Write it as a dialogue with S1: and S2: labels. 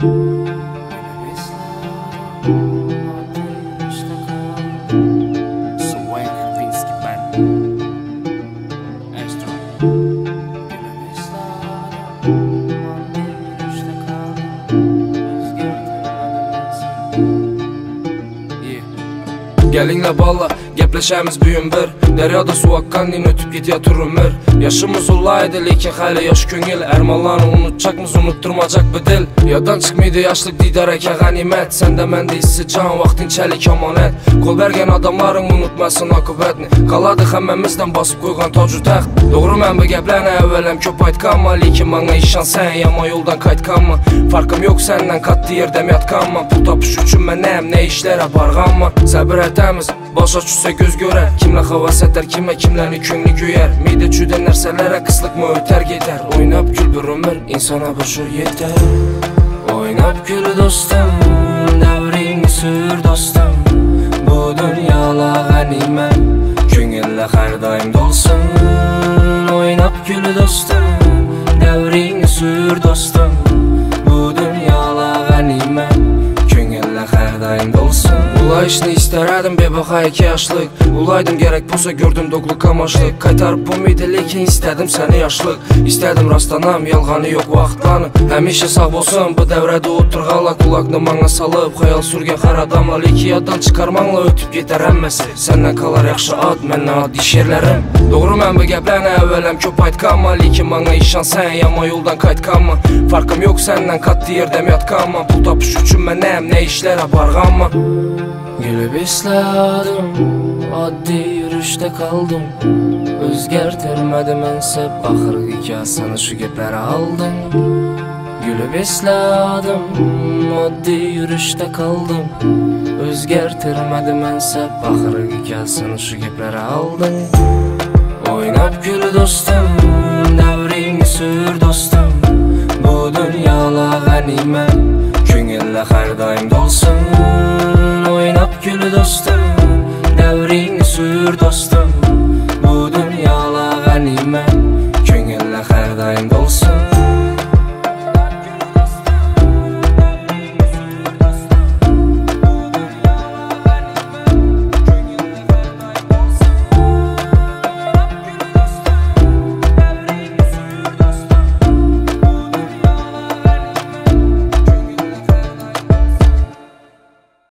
S1: Gelinle balla, gepleşemiz büyün bir Deryada su akkan din ötüp gidiyor ömür Yaşımız olaydı lekin hayli yaş köngil Ermallarını unutacakmız unutturmacak bir dil Yadan çıkmaydı yaşlık didar eke ganimet Sende mende hissi can vaktin çelik amanet Kol bergen adamların unutmasın akıbetini Qaladı həmmemizden basıp koygan tacu taxt Doğru mən bu gəpləni əvvələm köp aytqanma Lekin bana işan sen yama yoldan qaytqanma Farkım yok senden katlı yerdem yatqanma Pul tapış üçün mən nəyəm nə işlərə barğanma Səbir etəmiz başa düşsə göz görər Kimlə havas etər kimləni köngli göyər Meydə çüdən nərsələrə qıslıq mı ötər gedər Oynab gül bir ömür insana boşur yetər Oynab gül dostum Dəvrini sür dostum Bu dünyala qənimət Köngillə hər daim dolsun Oynab gül dostum Dəvrini sür dostum Bu dünyala qənimət Köngillə hər daim dolsun Ulayışını istərədim bebaxa 2 yaşlıq Ulaydım gerek bulsa gördüm doğluk amaçlıq Qaytarıb bu meydə lekin istədim səni yaşlıq İstədim rastlanam yalğanı yok vaxtlanı Həmişə sağ olsun bu dəvrədə oturğala Qulaqını mana salıb xəyal sürgən xər adamla Leki yaddan çıxarmanla ötüb gedər əmməsi Səndən qalar yaxşı ad məndən ad iş yerlərim Doğru mən bu gəpləni əvvələm köp aytqanma Lekin mana işan sən yama yoldan qaytqanma Farkım yok səndən katlı yerdəm yatqanma Pul tapış üçün mən nəyəm nə işlərə barğanma Gülüb isladım, addi yürüşdə qaldım Özgərtirmədi mənsə baxırıq ikasını şu gepləri aldın Gülüb isladım, addi yürüşdə qaldım Özgərtirmədi mənsə baxırıq ikasını şu gepləri aldın Oynab gül dostum, dəvrini sür dostum Bu dünyala qənimət Köngillə hər daim dolsun Oynab gül dostum